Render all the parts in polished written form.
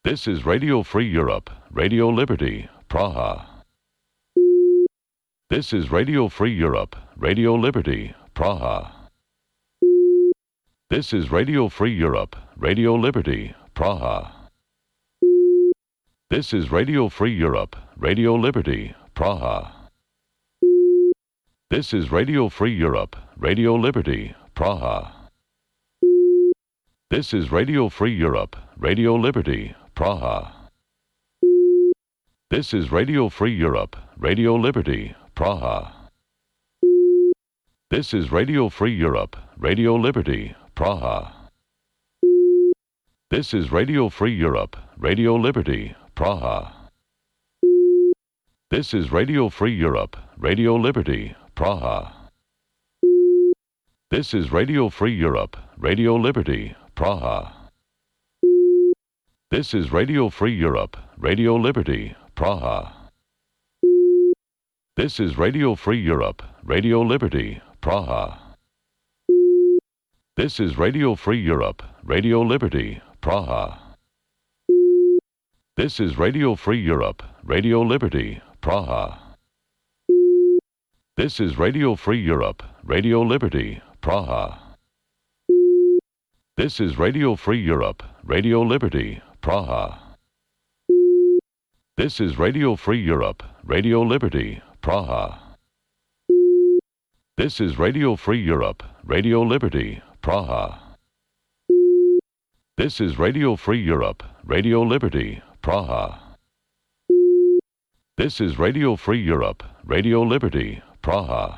This is Radio Free Europe, Radio Liberty, Praha. This is Radio Free Europe, Radio Liberty, Praha. This is Radio Free Europe, Radio Liberty, Praha. This is Radio Free Europe, Radio Liberty, Praha. This is Radio Free Europe, Radio Liberty, Praha. This is Radio Free Europe, Radio Liberty, Praha. This is Radio Free Europe, Radio Liberty, Praha. This is Radio Free Europe, Radio Liberty, Praha. This is Radio Free Europe, Radio Liberty, Praha. This is Radio Free Europe, Radio Liberty, Praha. This is Radio Free Europe, Radio Liberty, Praha. This is Radio Free Europe, Radio Liberty, Praha. This is Radio Free Europe, Radio Liberty, Praha. This is Radio Free Europe, Radio Liberty, Praha. This is Radio Free Europe, Radio Liberty, Praha. This is Radio Free Europe, Radio Liberty, Praha. This is Radio Free Europe, Radio Liberty, Praha. This is Radio Free Europe, Radio Liberty, Praha. This is Radio Free Europe, Radio Liberty, Praha. This is Radio Free Europe, Radio Liberty, Praha. This is Radio Free Europe, Radio Liberty, Praha.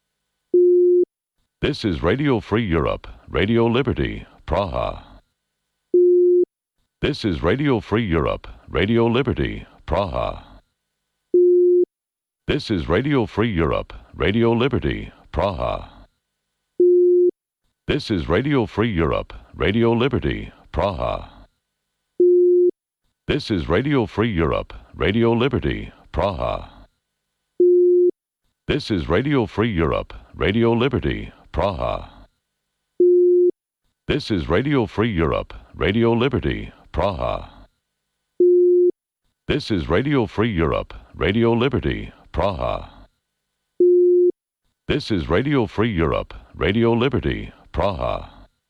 This is Radio Free Europe, Radio Liberty, Praha. This is Radio Free Europe, Radio Liberty, Praha. This is Radio Free Europe, Radio Liberty, Praha. This is Radio Free Europe, Radio Liberty, Praha. This is Radio Free Europe, Radio Liberty, Praha. This is Radio Free Europe, Radio Liberty, Praha. This is Radio Free Europe, Radio Liberty, Praha. This is Radio Free Europe, Radio Liberty, Praha. This is Radio Free Europe, Radio Liberty, Praha.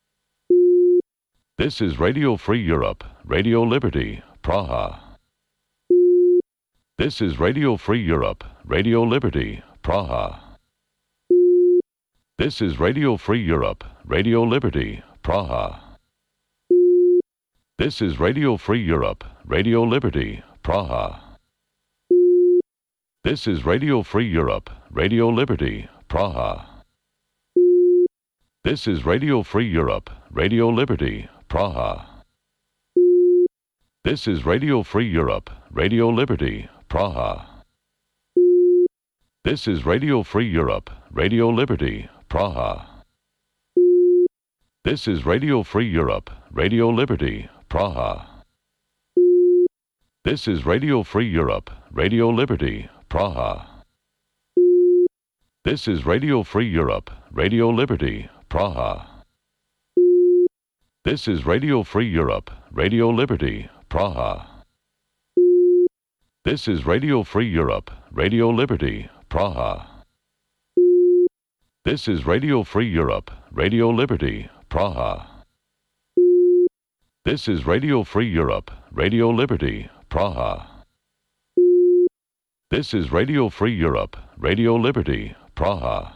This is Radio Free Europe, Radio Liberty, Praha. This is Radio Free Europe, Radio Liberty, Praha. This is Radio Free Europe, Radio Liberty, Praha. This is Radio Free Europe, Radio Liberty, Praha. This is Radio Free Europe, Radio Liberty, Praha. This is Radio Free Europe, Radio Liberty, Praha. This is Radio Free Europe, Radio Liberty, Praha. This is Radio Free Europe, Radio Liberty, Praha. This is Radio Free Europe, Radio Liberty, Praha. This is Radio Free Europe, Radio Liberty, Praha. This is Radio Free Europe, Radio Liberty, Praha. This is Radio Free Europe, Radio Liberty, Praha. This is Radio Free Europe, Radio Liberty, Praha. This is Radio Free Europe, Radio Liberty, Praha. This is Radio Free Europe, Radio Liberty, Praha. This is Radio Free Europe, Radio Liberty, Praha.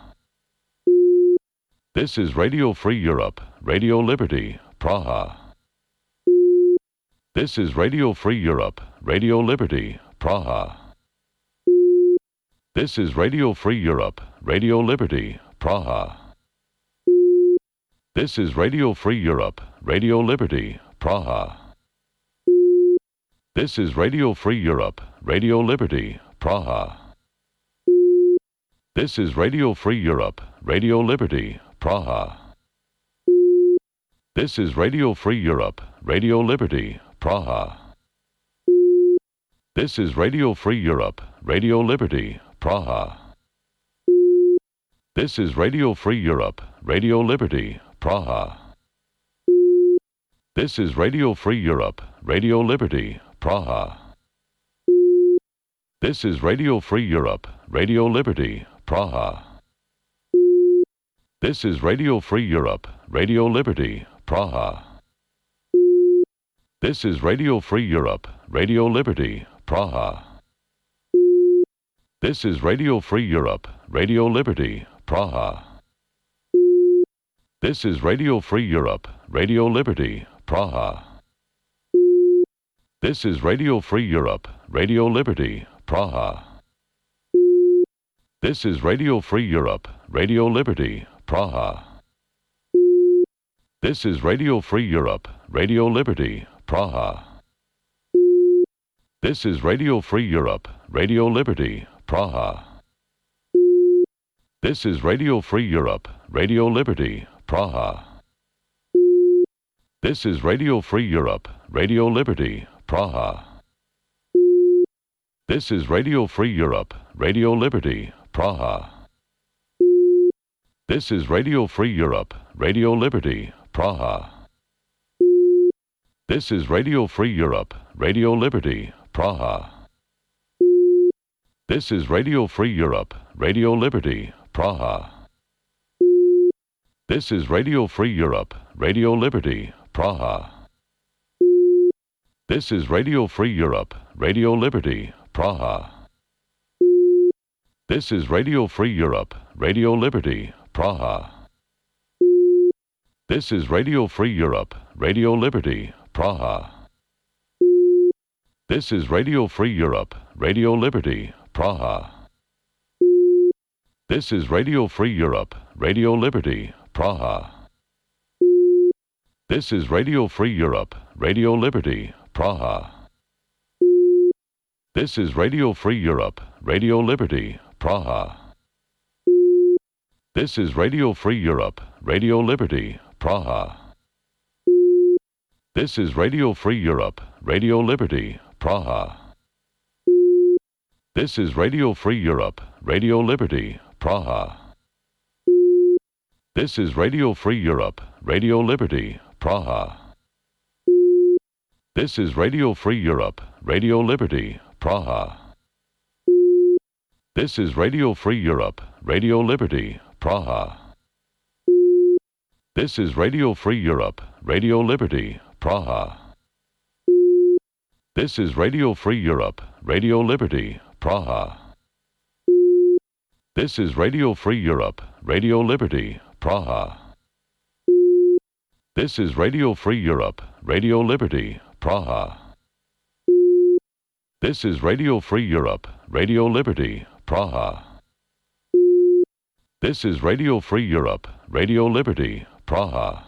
This is Radio Free Europe, Radio Liberty, Praha. This is Radio Free Europe, Radio Liberty, Praha. This is Radio Free Europe, Radio Liberty, Praha. This is Radio Free Europe, Radio Liberty, Praha. This is Radio Free Europe, Radio Liberty, Praha. This is Radio Free Europe, Radio Liberty, Praha. This is Radio Free Europe, Radio Liberty, Praha. This is Radio Free Europe, Radio Liberty, Praha. This is Radio Free Europe, Radio Liberty, Praha. This is Radio Free Europe, Radio Liberty, Praha. This is Radio Free Europe, Radio Liberty, Praha. This is Radio Free Europe, Radio Liberty, Praha. This is Radio Free Europe, Radio Liberty, Praha. This is Radio Free Europe, Radio Liberty, Praha. This is Radio Free Europe, Radio Liberty, Praha. This is Radio Free Europe, Radio Liberty, Praha. This is Radio Free Europe, Radio Liberty, Praha. This is Radio Free Europe, Radio Liberty, Praha. This is Radio Free Europe, Radio Liberty, Praha. This is Radio Free Europe, Radio Liberty, Praha. This is Radio Free Europe, Radio Liberty, Praha. This is Radio Free Europe, Radio Liberty, Praha. This is Radio Free Europe, Radio Liberty, Praha. This is Radio Free Europe, Radio Liberty, Praha. This is Radio Free Europe, Radio Liberty, Praha. This is Radio Free Europe, Radio Liberty, Praha. This is Radio Free Europe, Radio Liberty, Praha. This is Radio Free Europe, Radio Liberty, Praha. This is Radio Free Europe, Radio Liberty, Praha. This is Radio Free Europe, Radio Liberty, Praha. This is Radio Free Europe, Radio Liberty, Praha. This is Radio Free Europe, Radio Liberty, Praha. This is Radio Free Europe, Radio Liberty, Praha. This is Radio Free Europe, Radio Liberty, Praha. This is Radio Free Europe, Radio Liberty, Praha. This is Radio Free Europe, Radio Liberty, Praha. This is Radio Free Europe, Radio Liberty, Praha. This is Radio Free Europe, Radio Liberty, Praha. This is Radio Free Europe, Radio Liberty, Praha. This is Radio Free Europe, Radio Liberty, Praha. This is Radio Free Europe, Radio Liberty, Praha. This is Radio Free Europe, Radio Liberty, Praha. This is Radio Free Europe, Radio Liberty, Praha. This is Radio Free Europe, Radio Liberty, Praha. This is Radio Free Europe, Radio Liberty, Praha.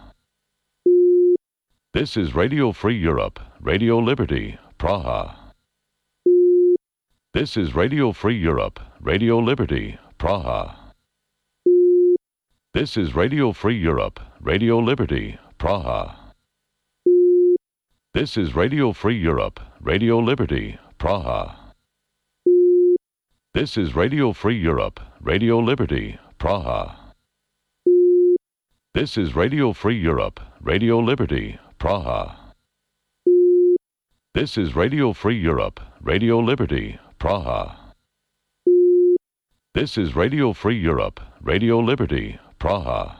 This is Radio Free Europe, Radio Liberty, Praha. This is Radio Free Europe, Radio Liberty, Praha. This is Radio Free Europe, Radio Liberty, Praha. This is Radio Free Europe, Radio Liberty, Praha. This is Radio Free Europe, Radio Liberty, Praha. This is Radio Free Europe, Radio Liberty, Praha. This is Radio Free Europe, Radio Liberty, Praha. This is Radio Free Europe, Radio Liberty, Praha.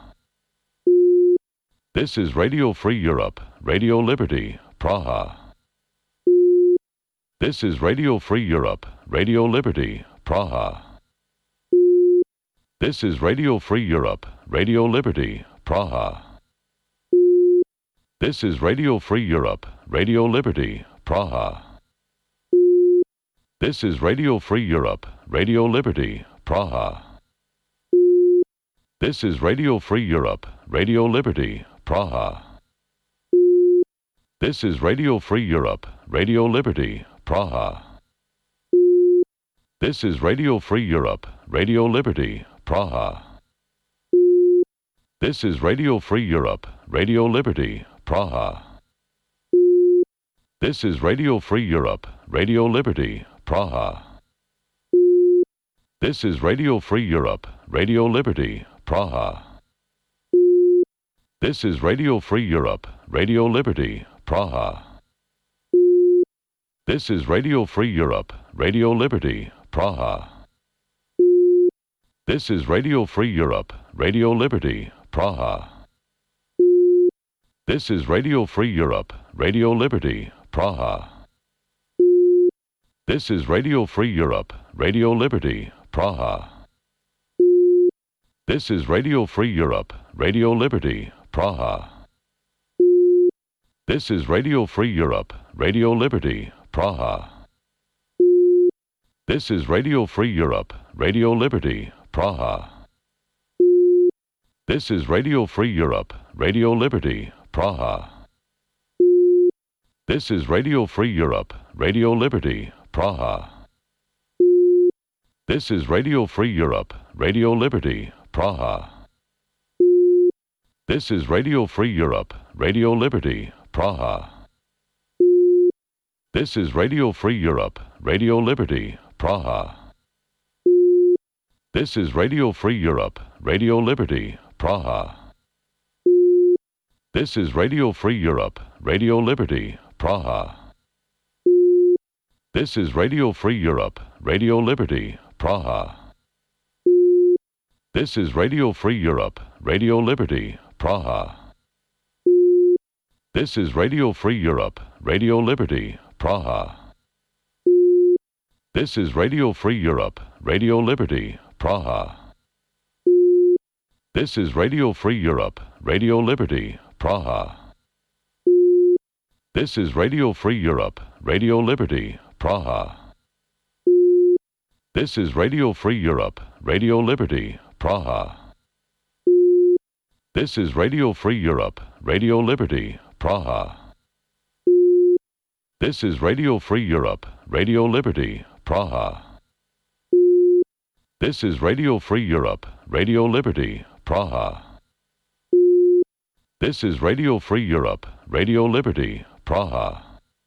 This is Radio Free Europe, Radio Liberty, Praha. This is Radio Free Europe, Radio Liberty, Praha. This is Radio Free Europe, Radio Liberty, Praha. This is Radio Free Europe, Radio Liberty, Praha. This is Radio Free Europe, Radio Liberty, Praha. This is Radio Free Europe, Radio Liberty, Praha. This is Radio Free Europe, Radio Liberty, Praha. This is Radio Free Europe, Radio Liberty, Praha. This is Radio Free Europe, Radio Liberty, Praha. This is Radio Free Europe, Radio Liberty, Praha. This is Radio Free Europe, Radio Liberty, Praha. This is Radio Free Europe, Radio Liberty, Praha. This is Radio Free Europe, Radio Liberty, Praha. This is Radio Free Europe, Radio Liberty, Praha. This is Radio Free Europe, Radio Liberty, Praha. This is Radio Free Europe, Radio Liberty, Praha. This is Radio Free Europe, Radio Liberty, Praha. This is Radio Free Europe, Radio Liberty, Praha. This is Radio Free Europe, Radio Liberty, Praha. This is Radio Free Europe, Radio Liberty, Praha. This is Radio Free Europe, Radio Liberty, Praha. This is Radio Free Europe, Radio Liberty, Praha. This is Radio Free Europe, Radio Liberty, Praha. This is Radio Free Europe, Radio Liberty, Praha. This is Radio Free Europe, Radio Liberty, Praha. This is Radio Free Europe, Radio Liberty, Praha. This is Radio Free Europe, Radio Liberty, Praha. This is Radio Free Europe, Radio Liberty, Praha. This is Radio Free Europe, Radio Liberty, Praha. This is Radio Free Europe, Radio Liberty, Praha. This is Radio Free Europe, Radio Liberty, Praha. This is Radio Free Europe, Radio Liberty, Praha. This is Radio Free Europe, Radio Liberty, Praha. This is Radio Free Europe, Radio Liberty, Praha. This is Radio Free Europe, Radio Liberty, Praha. This is Radio Free Europe, Radio Liberty, Praha. This is Radio Free Europe, Radio Liberty, Praha.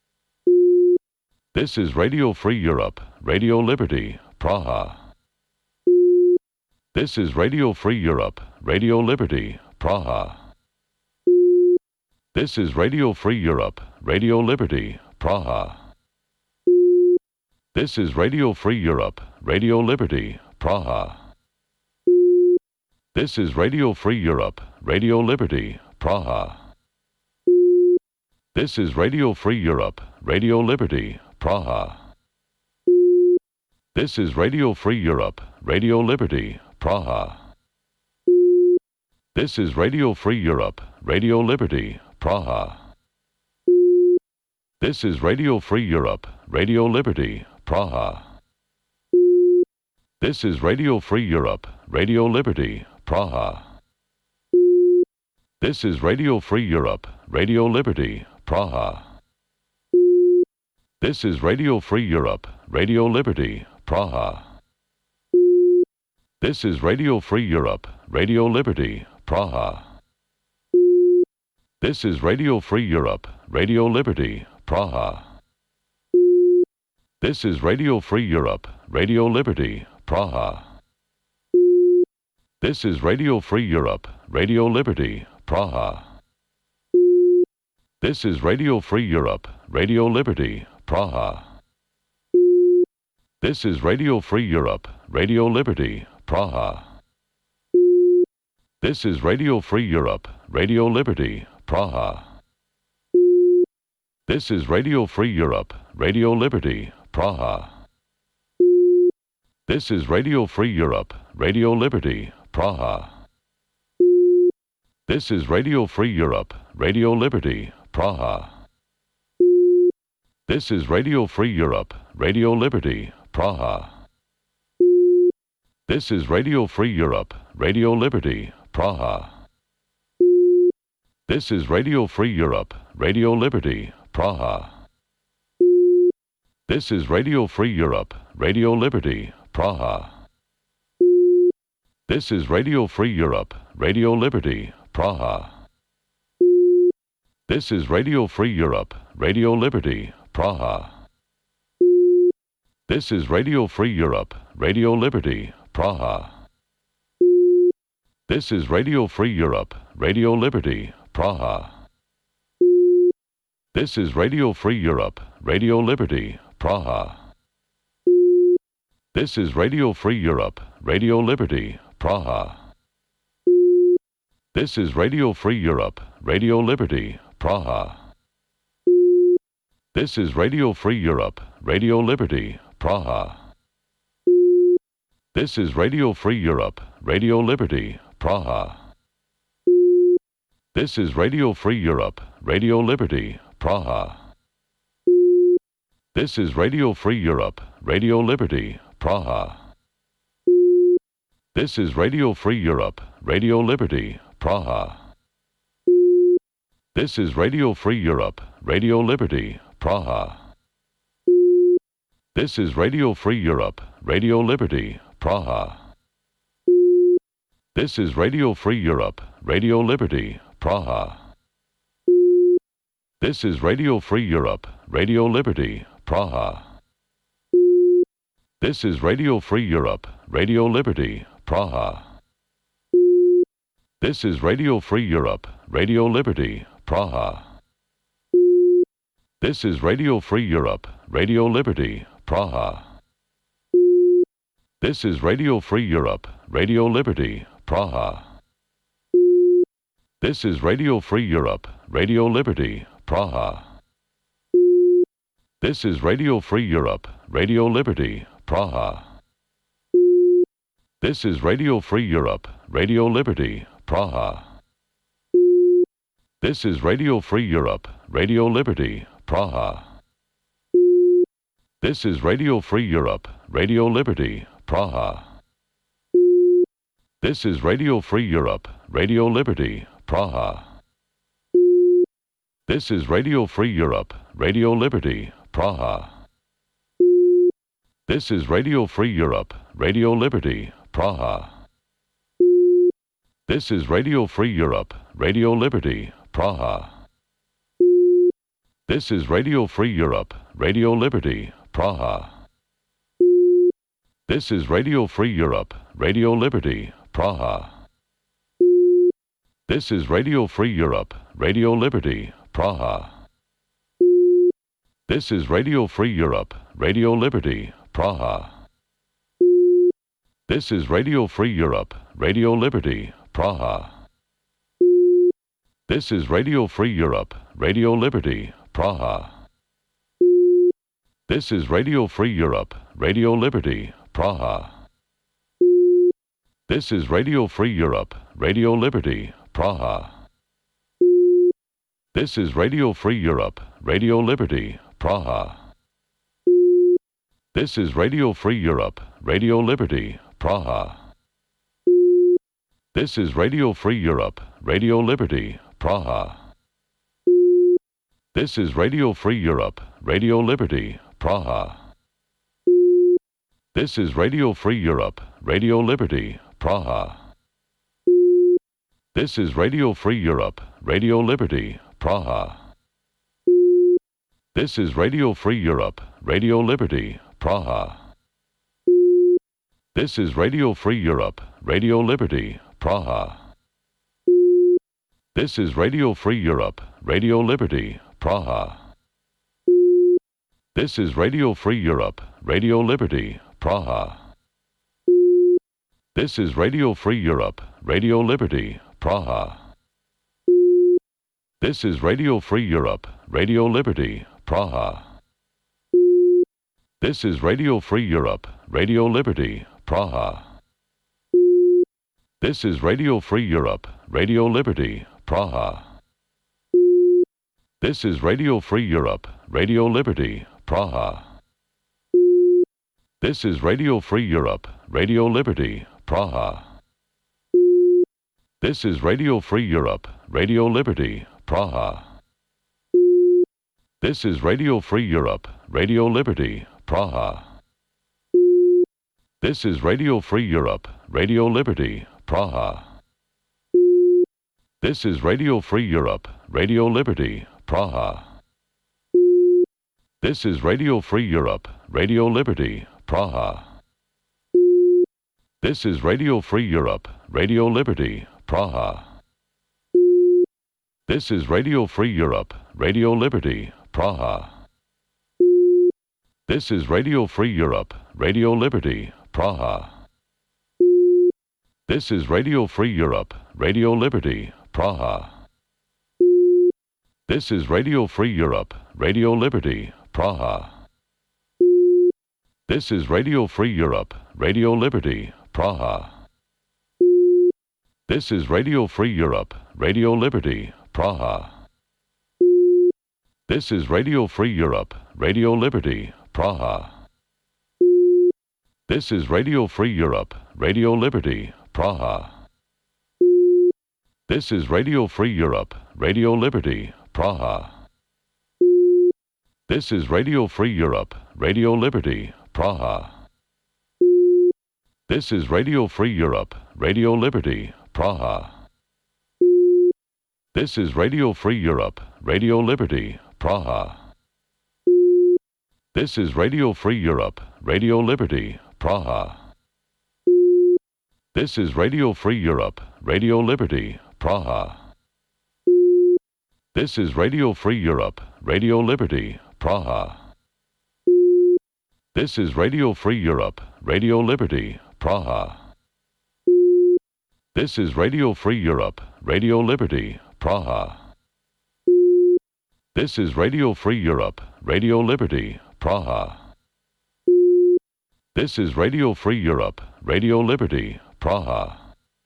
This is Radio Free Europe, Radio Liberty, Praha. This is Radio Free Europe, Radio Liberty, Praha. This is Radio Free Europe, Radio Liberty, Praha. This is Radio Free Europe, Radio Liberty, Praha. This is Radio Free Europe, Radio Liberty, Praha. This is Radio Free Europe, Radio Liberty, Praha. This is Radio Free Europe, Radio Liberty, Praha. This is Radio Free Europe, Radio Liberty, Praha. This is Radio Free Europe, Radio Liberty, Praha. This is Radio Free Europe, Radio Liberty, Praha. This is Radio Free Europe, Radio Liberty, Praha. This is Radio Free Europe, Radio Liberty, Praha. This is Radio Free Europe, Radio Liberty, Praha. This is Radio Free Europe, Radio Liberty, Praha. This is Radio Free Europe, Radio Liberty, Praha. This is Radio Free Europe, Radio Liberty, Praha. This is Radio Free Europe, Radio Liberty, Praha. This is Radio Free Europe, Radio Liberty, Praha. This is Radio Free Europe, Radio Liberty, Praha. This is Radio Free Europe, Radio Liberty, Praha. This is Radio Free Europe, Radio Liberty, Praha. This is Radio Free Europe, Radio Liberty, Praha. This is Radio Free Europe, Radio Liberty, Praha. This is Radio Free Europe, Radio Liberty, Praha. This is Radio Free Europe, Radio Liberty, Praha. This is Radio Free Europe, Radio Liberty, Praha. This is Radio Free Europe, Radio Liberty, Praha. This is Radio Free Europe, Radio Liberty, Praha. This is Radio Free Europe, Radio Liberty, Praha. This is Radio Free Europe, Radio Liberty, Praha. This is Radio Free Europe, Radio Liberty, Praha. This is Radio Free Europe, Radio Liberty, Praha. This is Radio Free Europe, Radio Liberty, Praha. This is Radio Free Europe, Radio Liberty, Praha. This is Radio Free Europe, Radio Liberty, Praha. This is Radio Free Europe, Radio Liberty, Praha. This is Radio Free Europe, Radio Liberty, Praha. This is Radio Free Europe, Radio Liberty, Praha. This is Radio Free Europe, Radio Liberty, Praha. This is Radio Free Europe, Radio Liberty, Praha. This is Radio Free Europe, Radio Liberty, Praha. This is Radio Free Europe, Radio Liberty, Praha. This is Radio Free Europe, Radio Liberty, Praha. This is Radio Free Europe, Radio Liberty, Praha. This is Radio Free Europe, Radio Liberty, Praha. This is Radio Free Europe, Radio Liberty, Praha. This is Radio Free Europe, Radio Liberty, Praha. This is Radio Free Europe, Radio Liberty, Praha. This is Radio Free Europe, Radio Liberty, Praha. This is Radio Free Europe, Radio Liberty, Praha. This is Radio Free Europe, Radio Liberty, Praha. This is Radio Free Europe, Radio Liberty, Praha. This is Radio Free Europe, Radio Liberty, Praha. This is Radio Free Europe, Radio Liberty, Praha. This is Radio Free Europe, Radio Liberty, Praha. This is Radio Free Europe, Radio Liberty, Praha. This is Radio Free Europe, Radio Liberty, Praha. This is Radio Free Europe, Radio Liberty, Praha. This is Radio Free Europe, Radio Liberty, Praha. This is Radio Free Europe, Radio Liberty, Praha. This is Radio Free Europe, Radio Liberty, Praha. This is Radio Free Europe, Radio Liberty, Praha. This is Radio Free Europe, Radio Liberty, Praha. This is Radio Free Europe, Radio Liberty, Praha. This is Radio Free Europe, Radio Liberty, Praha. This is Radio Free Europe, Radio Liberty, Praha. This is Radio Free Europe, Radio Liberty, Praha. This is Radio Free Europe, Radio Liberty, Praha. This is Radio Free Europe, Radio Liberty, Praha. This is Radio Free Europe, Radio Liberty, Praha. This is Radio Free Europe, Radio Liberty, Praha. This is Radio Free Europe, Radio Liberty, Praha. This is Radio Free Europe, Radio Liberty, Praha. This is Radio Free Europe, Radio Liberty, Praha. This is Radio Free Europe, Radio Liberty, Praha. This is Radio Free Europe, Radio Liberty, Praha. This is Radio Free Europe, Radio Liberty, Praha. This is Radio Free Europe, Radio Liberty, Praha. This is Radio Free Europe, Radio Liberty, Praha. This is Radio Free Europe, Radio Liberty, Praha. This is Radio Free Europe, Radio Liberty, Praha. This is Radio Free Europe, Radio Liberty, Praha. This is Radio Free Europe, Radio Liberty, Praha. This is Radio Free Europe, Radio Liberty, Praha. This is Radio Free Europe, Radio Liberty, Praha. This is Radio Free Europe, Radio Liberty, Praha. This is Radio Free Europe, Radio Liberty, Praha. This is Radio Free Europe, Radio Liberty, Praha. This is Radio Free Europe, Radio Liberty, Praha. This is Radio Free Europe, Radio Liberty, Praha. This is Radio Free Europe, Radio Liberty, Praha. This is Radio Free Europe, Radio Liberty, Praha. This is Radio Free Europe, Radio Liberty, Praha. This is Radio Free Europe, Radio Liberty, Praha. This is Radio Free Europe, Radio Liberty, Praha. This is Radio Free Europe, Radio Liberty, Praha. This is Radio Free Europe, Radio Liberty, Praha. This is Radio Free Europe, Radio Liberty, Praha. This is Radio Free Europe, Radio Liberty, Praha. This is Radio Free Europe, Radio Liberty, Praha. This is Radio Free Europe, Radio Liberty, Praha. This is Radio Free Europe, Radio Liberty, Praha. This is Radio Free Europe, Radio Liberty, Praha. This is Radio Free Europe, Radio Liberty, Praha.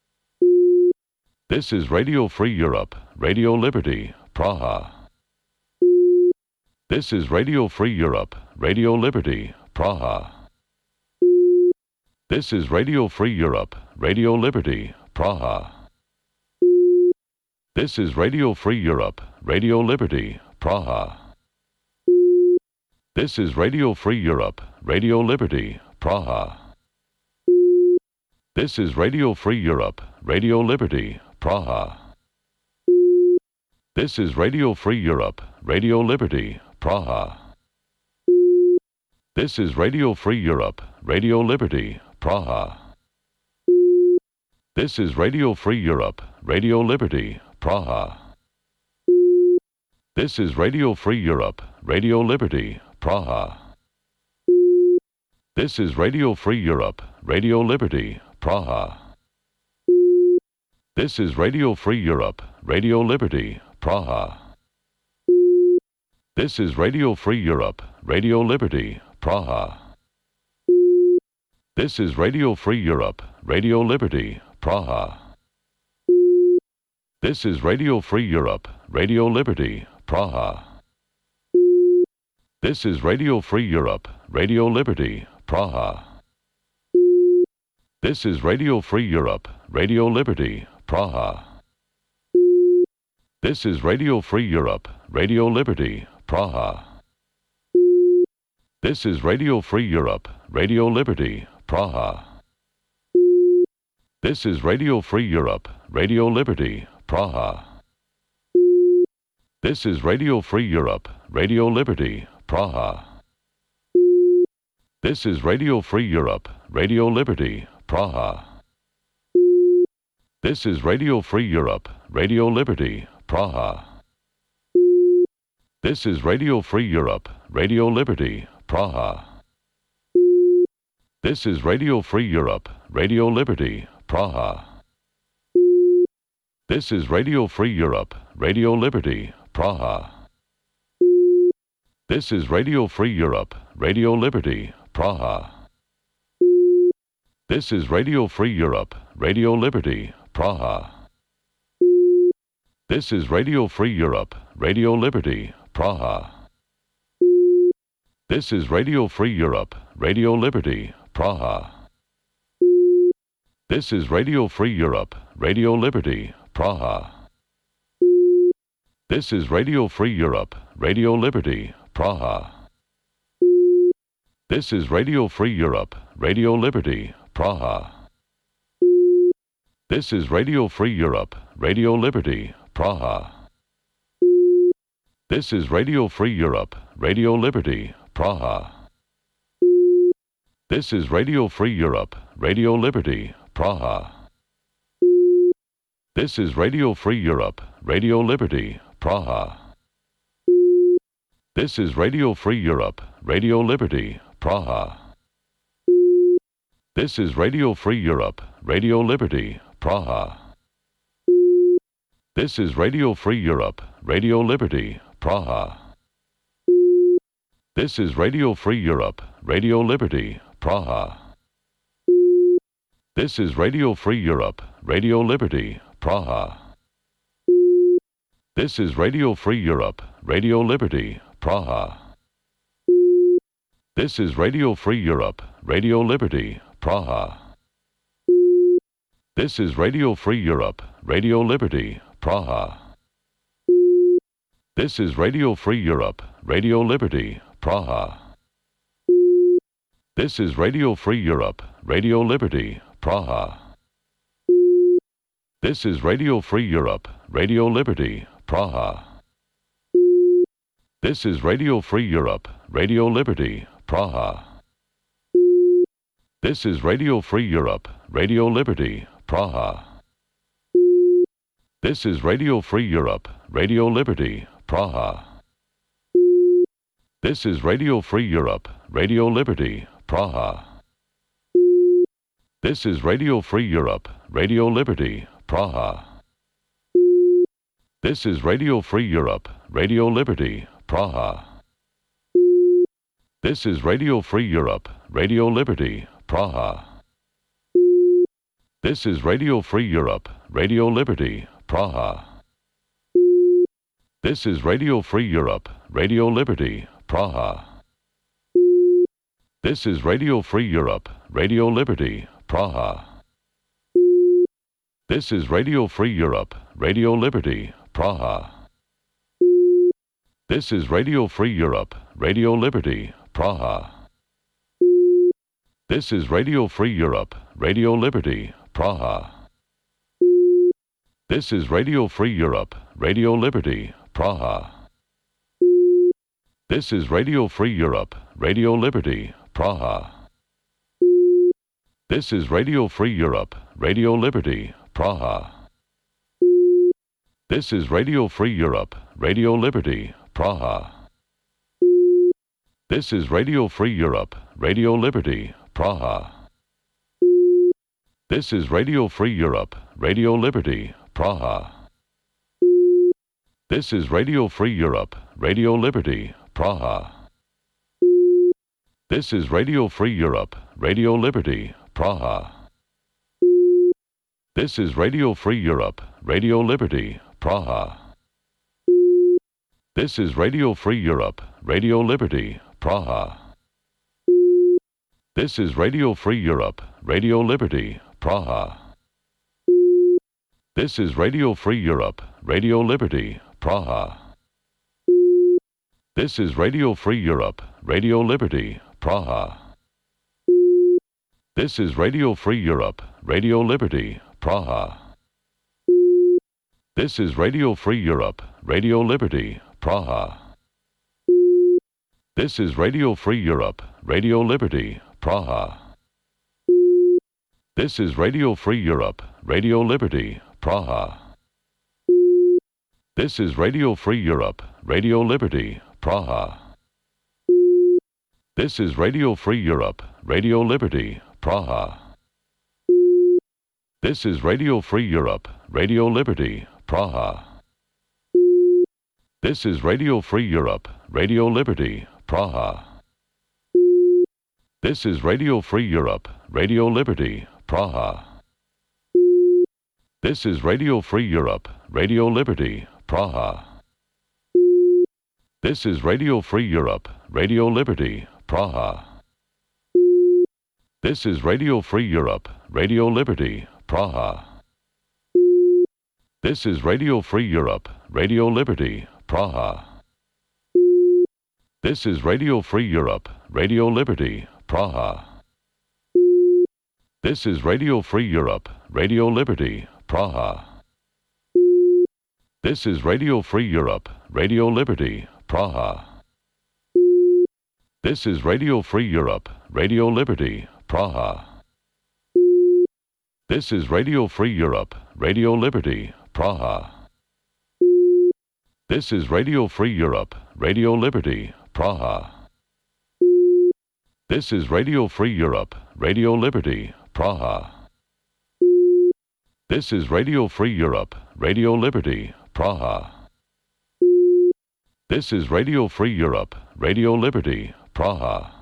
This is Radio Free Europe, Radio Liberty, Praha. This is Radio Free Europe, Radio Liberty, Praha. This is Radio Free Europe, Radio Liberty, Praha. This is Radio Free Europe, Radio Liberty, Praha. This is Radio Free Europe, Radio Liberty, Praha. This is Radio Free Europe, Radio Liberty, Praha. This is Radio Free Europe, Radio Liberty, Praha. This is Radio Free Europe, Radio Liberty, Praha. This is Radio Free Europe, Radio Liberty, Praha. This is Radio Free Europe, Radio Liberty, Praha. This is Radio Free Europe, Radio Liberty, Praha. This is Radio Free Europe, Radio Liberty, Praha. This is Radio Free Europe, Radio Liberty, Praha. This is Radio Free Europe, Radio Liberty, Praha. This is Radio Free Europe, Radio Liberty, Praha. This is Radio Free Europe, Radio Liberty, Praha. This is Radio Free Europe, Radio Liberty, Praha. This is Radio Free Europe, Radio Liberty, Praha. This is Radio Free Europe, Radio Liberty, Praha. This is Radio Free Europe, Radio Liberty, Praha. This is Radio Free Europe, Radio Liberty, Praha. This is Radio Free Europe, Radio Liberty, Praha. This is Radio Free Europe, Radio Liberty, Praha. This is Radio Free Europe, Radio Liberty, Praha. This is Radio Free Europe, Radio Liberty, Praha. This is Radio Free Europe, Radio Liberty, Praha. This is Radio Free Europe, Radio Liberty, Praha. This is Radio Free Europe, Radio Liberty, Praha. This is Radio Free Europe, Radio Liberty, Praha. This is Radio Free Europe, Radio Liberty, Praha. This is Radio Free Europe, Radio Liberty, Praha. This is Radio Free Europe, Radio Liberty, Praha. This is Radio Free Europe, Radio Liberty, Praha. This is Radio Free Europe, Radio Liberty, Praha. This is Radio Free Europe, Radio Liberty, Praha. This is Radio Free Europe, Radio Liberty, Praha. This is Radio Free Europe, Radio Liberty, Praha. This is Radio Free Europe, Radio Liberty, Praha. This is Radio Free Europe, Radio Liberty, Praha. This is Radio Free Europe, Radio Liberty, Praha. This is Radio Free Europe, Radio Liberty, Praha. This is Radio Free Europe, Radio Liberty, Praha. This is Radio Free Europe, Radio Liberty, Praha. This is Radio Free Europe, Radio Liberty, Praha. This is Radio Free Europe, Radio Liberty, Praha. This is Radio Free Europe, Radio Liberty, Praha. This is Radio Free Europe, Radio Liberty, Praha. This is Radio Free Europe, Radio Liberty, Praha. This is Radio Free Europe, Radio Liberty, Praha. This is Radio Free Europe, Radio Liberty, Praha. This is Radio Free Europe, Radio Liberty, Praha. This is Radio Free Europe, Radio Liberty, Praha. This is Radio Free Europe, Radio Liberty, Praha. This is Radio Free Europe, Radio Liberty, Praha. This is Radio Free Europe, Radio Liberty, Praha. This is Radio Free Europe, Radio Liberty, Praha. This is Radio Free Europe, Radio Liberty, Praha. This is Radio Free Europe, Radio Liberty, Praha. This is Radio Free Europe, Radio Liberty, Praha. This is Radio Free Europe, Radio Liberty, Praha. This is Radio Free Europe, Radio Liberty, Praha. This is Radio Free Europe, Radio Liberty, Praha. This is Radio Free Europe, Radio Liberty, Praha. This is Radio Free Europe, Radio Liberty, Praha. This is Radio Free Europe, Radio Liberty, Praha. This is Radio Free Europe, Radio Liberty, Praha. This is Radio Free Europe, Radio Liberty, Praha. This is Radio Free Europe, Radio Liberty, Praha. This is Radio Free Europe, Radio Liberty, Praha. This is Radio Free Europe, Radio Liberty, Praha. This is Radio Free Europe, Radio Liberty, Praha. This is Radio Free Europe, Radio Liberty, Praha. This is Radio Free Europe, Radio Liberty, Praha. This is Radio Free Europe, Radio Liberty, Praha. This is Radio Free Europe, Radio Liberty, Praha. This is Radio Free Europe, Radio Liberty, Praha. This is Radio Free Europe, Radio Liberty, Praha. This is Radio Free Europe, Radio Liberty, Praha. This is Radio Free Europe, Radio Liberty, Praha. This is Radio Free Europe, Radio Liberty, Praha. This is Radio Free Europe, Radio Liberty, Praha. This is Radio Free Europe, Radio Liberty, Praha. This is Radio Free Europe, Radio Liberty, Praha. This is Radio Free Europe, Radio Liberty, Praha. This is Radio Free Europe, Radio Liberty, Praha. This is Radio Free Europe, Radio Liberty, Praha. This is Radio Free Europe, Radio Liberty, Praha. This is Radio Free Europe, Radio Liberty, Praha. This is Radio Free Europe, Radio Liberty, Praha. This is Radio Free Europe, Radio Liberty, Praha. This is Radio Free Europe, Radio Liberty, Praha. This is Radio Free Europe, Radio Liberty, Praha. This is Radio Free Europe, Radio Liberty, Praha. This is Radio Free Europe, Radio Liberty, Praha. This is Radio Free Europe, Radio Liberty, Praha. This is Radio Free Europe, Radio Liberty, Praha.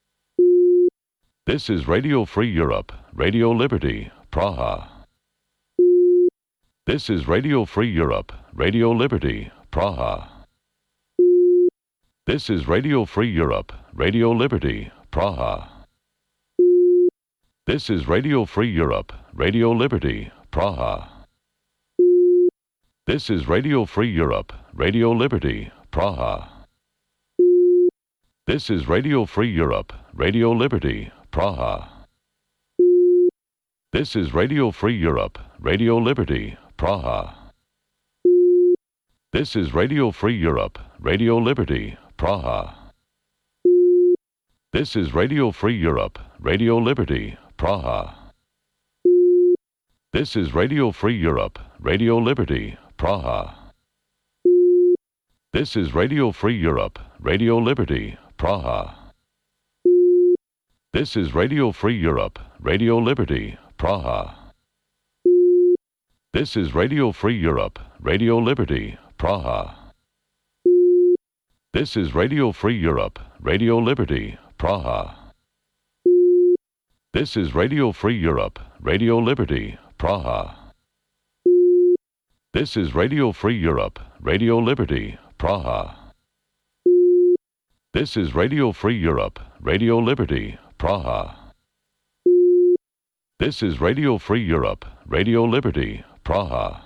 This is Radio Free Europe, Radio Liberty, Praha. This is Radio Free Europe, Radio Liberty, Praha. This is Radio Free Europe, Radio Liberty, Praha. This is Radio Free Europe, Radio Liberty, Praha. This is Radio Free Europe, Radio Liberty, Praha. This is Radio Free Europe, Radio Liberty, Praha. This is Radio Free Europe, Radio Liberty, Praha. This is Radio Free Europe, Radio Liberty, Praha. This is Radio Free Europe, Radio Liberty, Praha. This is Radio Free Europe, Radio Liberty, Praha. This is Radio Free Europe, Radio Liberty, Praha. This is Radio Free Europe, Radio Liberty, Praha. This is Radio Free Europe, Radio Liberty, Praha. This is Radio Free Europe, Radio Liberty, Praha. This is Radio Free Europe, Radio Liberty, Praha. This is Radio Free Europe, Radio Liberty, Praha. This is Radio Free Europe, Radio Liberty, Praha. This is Radio Free Europe, Radio Liberty, Praha.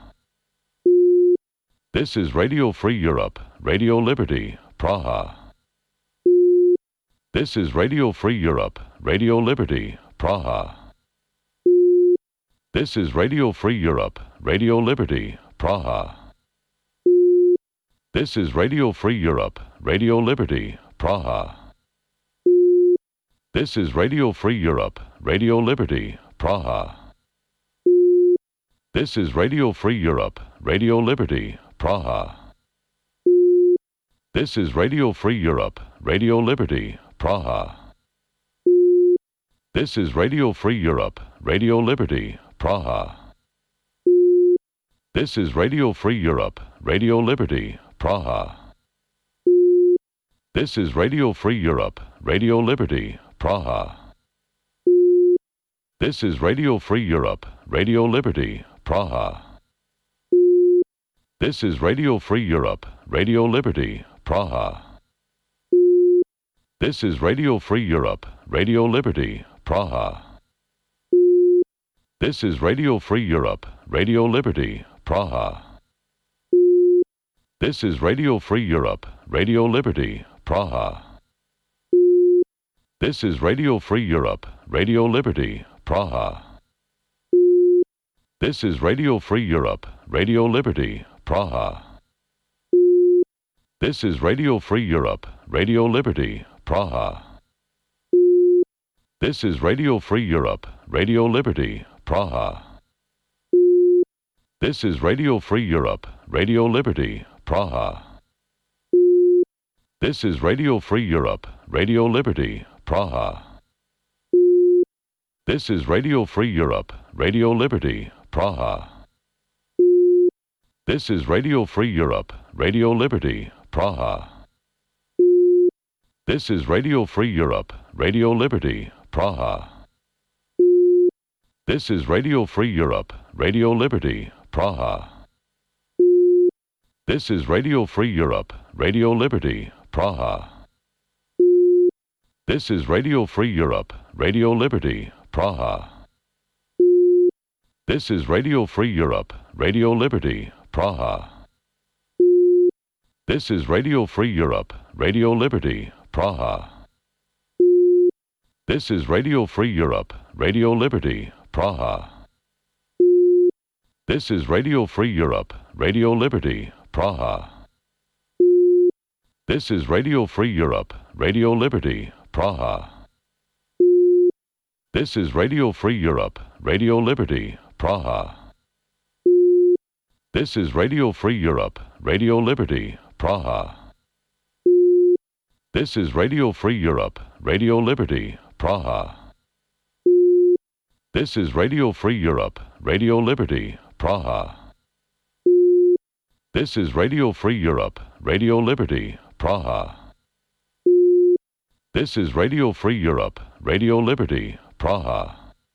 This is Radio Free Europe, Radio Liberty, Praha. This is Radio Free Europe, Radio Liberty, Praha. This is Radio Free Europe, Radio Liberty, Praha. This is Radio Free Europe, Radio Liberty, Praha. This is Radio Free Europe, Radio Liberty, Praha. This is Radio Free Europe, Radio Liberty, Praha. This is Radio Free Europe, Radio Liberty, Praha. This is Radio Free Europe, Radio Liberty, Praha. This is Radio Free Europe, Radio Liberty, Praha. This is Radio Free Europe, Radio Liberty, Praha. This is Radio Free Europe, Radio Liberty, Praha. This is Radio Free Europe, Radio Liberty, Praha. This is Radio Free Europe, Radio Liberty, Praha. This is Radio Free Europe, Radio Liberty, Praha. This is Radio Free Europe, Radio Liberty, Praha. This is Radio Free Europe, Radio Liberty, Praha. This is Radio Free Europe, Radio Liberty, Praha. This is Radio Free Europe, Radio Liberty, Praha. This is Radio Free Europe, Radio Liberty, Praha. This is Radio Free Europe, Radio Liberty, Praha. This is Radio Free Europe, Radio Liberty, Praha. This is Radio Free Europe, Radio Liberty, Praha. This is Radio Free Europe, Radio Liberty, Praha. This is Radio Free Europe, Radio Liberty, Praha. This is Radio Free Europe, Radio Liberty, Praha. This is Radio Free Europe, Radio Liberty, Praha. This is Radio Free Europe, Radio Liberty, Praha. This is Radio Free Europe, Radio Liberty, Praha. This is Radio Free Europe, Radio Liberty, Praha. This is Radio Free Europe, Radio Liberty, Praha. This is Radio Free Europe, Radio Liberty, Praha. This is Radio Free Europe, Radio Liberty, Praha. This is Radio Free Europe, Radio Liberty, Praha. This is Radio Free Europe, Radio Liberty, Praha. This is Radio Free Europe, Radio Liberty, Praha. This is Radio Free Europe, Radio Liberty, Praha. This is Radio Free Europe, Radio Liberty, Praha. This is Radio Free Europe, Radio Liberty, Praha.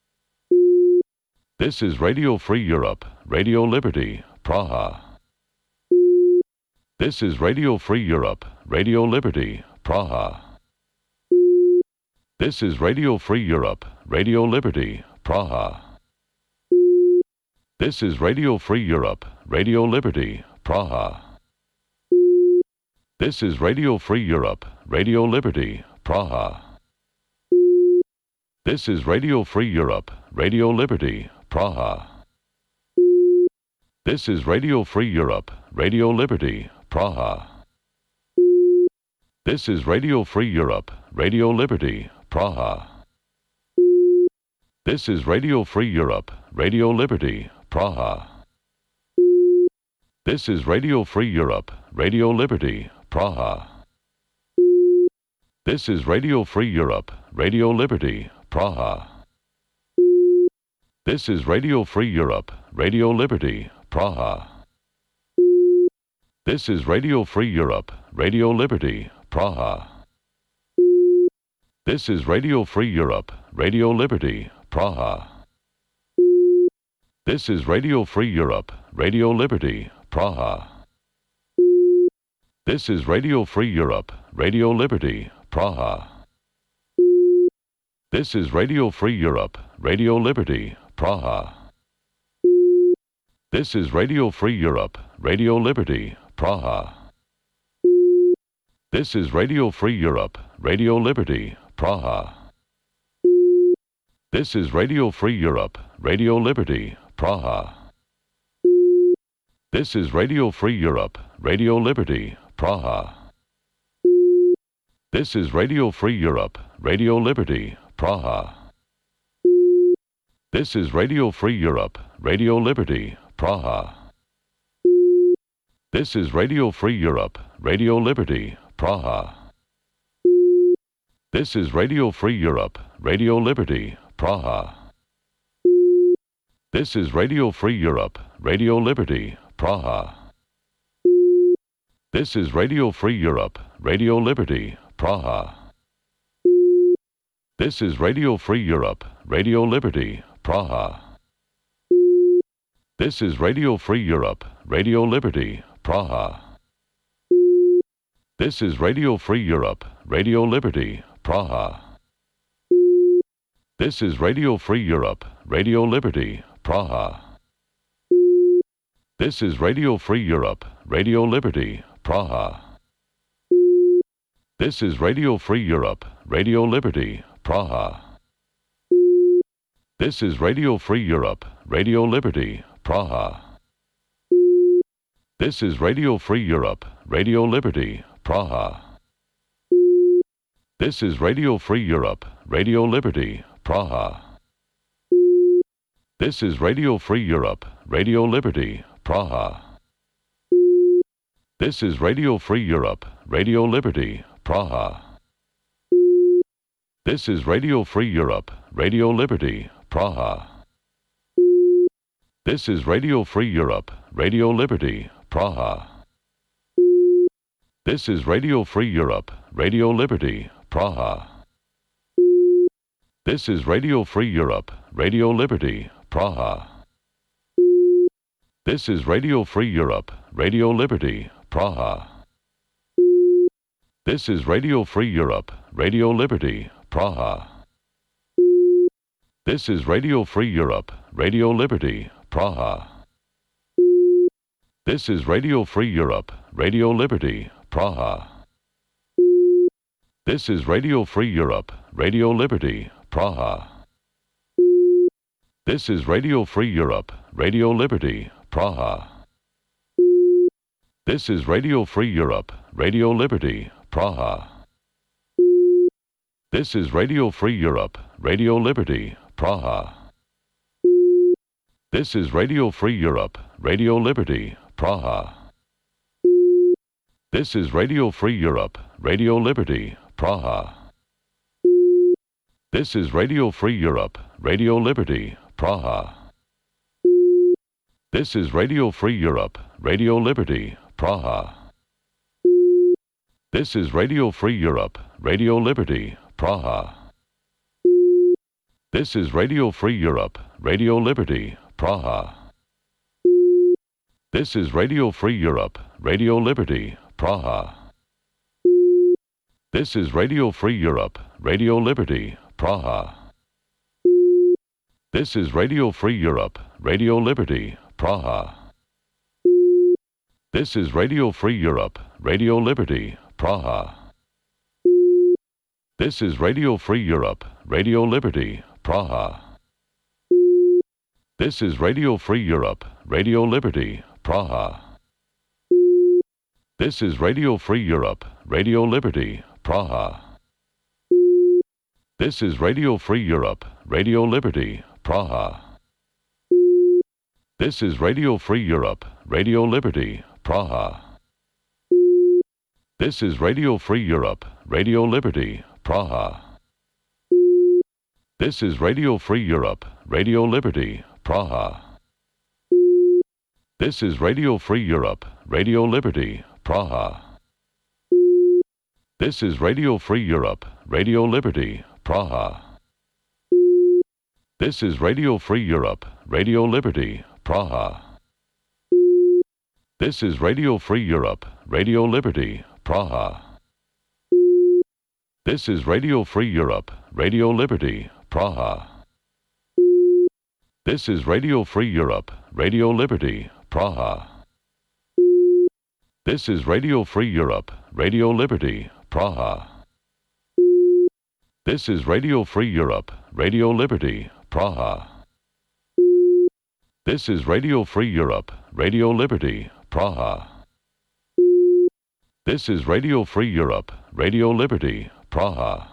This is Radio Free Europe, Radio Liberty, Praha. This is Radio Free Europe, Radio Liberty, Praha. This is Radio Free Europe, Radio Liberty, Praha. This is Radio Free Europe, Radio Liberty, Praha. This is Radio Free Europe, Radio Liberty, Praha. This is Radio Free Europe, Radio Liberty, Praha. This is Radio Free Europe, Radio Liberty, Praha. This is Radio Free Europe, Radio Liberty, Praha. This is Radio Free Europe, Radio Liberty, Praha. This is Radio Free Europe, Radio Liberty, Praha. This is Radio Free Europe, Radio Liberty, Praha. This is Radio Free Europe, Radio Liberty, Praha. This is Radio Free Europe, Radio Liberty, Praha. This is Radio Free Europe, Radio Liberty, Praha. This is Radio Free Europe, Radio Liberty, Praha. This is Radio Free Europe, Radio Liberty, Praha. This is Radio Free Europe, Radio Liberty, Praha. This is Radio Free Europe, Radio Liberty, Praha. This is Radio Free Europe, Radio Liberty, Praha. This is Radio Free Europe, Radio Liberty, Praha. This is Radio Free Europe, Radio Liberty, Praha. This is Radio Free Europe, Radio Liberty, Praha. This is Radio Free Europe, Radio Liberty, Praha. This is Radio Free Europe, Radio Liberty, Praha. This is Radio Free Europe, Radio Liberty, Praha. This is Radio Free Europe, Radio Liberty, Praha. This is Radio Free Europe, Radio Liberty, Praha. This is Radio Free Europe, Radio Liberty, Praha. This is Radio Free Europe, Radio Liberty, Praha. This is Radio Free Europe, Radio Liberty, Praha. This is Radio Free Europe, Radio Liberty, Praha. This is Radio Free Europe, Radio Liberty, Praha. This is Radio Free Europe, Radio Liberty, Praha. This is Radio Free Europe, Radio Liberty, Praha. This is Radio Free Europe, Radio Liberty, Praha. This is Radio Free Europe, Radio Liberty, Praha. This is Radio Free Europe, Radio Liberty, Praha. This is Radio Free Europe, Radio Liberty, Praha. This is Radio Free Europe, Radio Liberty, Praha. This is Radio Free Europe, Radio Liberty, Praha. This is Radio Free Europe, Radio Liberty, Praha. This is Radio Free Europe, Radio Liberty, Praha. This is Radio Free Europe, Radio Liberty, Praha. This is Radio Free Europe, Radio Liberty, Praha. This is Radio Free Europe, Radio Liberty, Praha. This is Radio Free Europe, Radio Liberty, Praha. This is Radio Free Europe, Radio Liberty, Praha. This is Radio Free Europe, Radio Liberty, Praha. This is Radio Free Europe, Radio Liberty, Praha. This is Radio Free Europe, Radio Liberty, Praha. This is Radio Free Europe, Radio Liberty, Praha. This is Radio Free Europe, Radio Liberty, Praha. This is Radio Free Europe, Radio Liberty, Praha. This is Radio Free Europe, Radio Liberty, Praha. This is Radio Free Europe, Radio Liberty, Praha. This is Radio Free Europe, Radio Liberty, Praha. This is Radio Free Europe, Radio Liberty, Praha. This is Radio Free Europe, Radio Liberty, Praha. This is Radio Free Europe, Radio Liberty, Praha. This is Radio Free Europe, Radio Liberty, Praha. This is Radio Free Europe, Radio Liberty, Praha. This is Radio Free Europe, Radio Liberty, Praha. This is Radio Free Europe, Radio Liberty, Praha. This is Radio Free Europe, Radio Liberty, Praha. This is Radio Free Europe, Radio Liberty, Praha. This is Radio Free Europe, Radio Liberty, Praha. This is Radio Free Europe, Radio Liberty, Praha. This is Radio Free Europe, Radio Liberty, Praha. This is Radio Free Europe, Radio Liberty, Praha. This is Radio Free Europe, Radio Liberty, Praha. This is Radio Free Europe, Radio Liberty, Praha. This is Radio Free Europe, Radio Liberty, Praha. This is Radio Free Europe, Radio Liberty, Praha. This is Radio Free Europe, Radio Liberty, Praha. This is Radio Free Europe, Radio Liberty, Praha. This is Radio Free Europe, Radio Liberty, Praha. This is Radio Free Europe, Radio Liberty, Praha.